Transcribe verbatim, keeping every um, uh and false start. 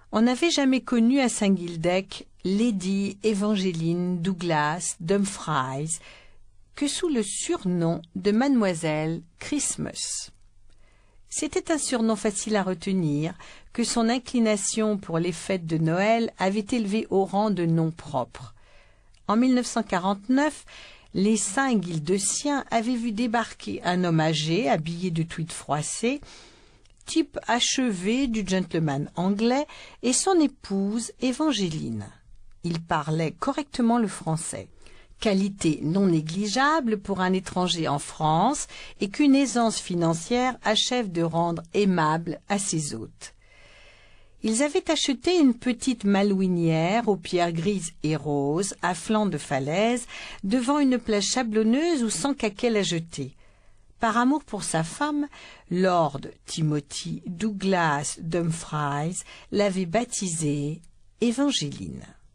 On n'avait jamais connu à Saint-Guildeck Lady Evangeline Douglas Dumfries que sous le surnom de Mademoiselle Christmas. C'était un surnom facile à retenir, que son inclination pour les fêtes de Noël avait élevé au rang de nom propre. En mille neuf cent quarante-neuf, les Saint-Guildeciens avaient vu débarquer un homme âgé, habillé de tweed froissé, type achevé du gentleman anglais, et son épouse Évangeline. Il parlait correctement le français, qualité non négligeable pour un étranger en France et qu'une aisance financière achève de rendre aimable à ses hôtes. Ils avaient acheté une petite malouinière aux pierres grises et roses, à flanc de falaise, devant une plage sablonneuse ou sans caquel à jeter. Par amour pour sa femme, Lord Timothy Douglas Dumfries l'avait baptisée Évangeline.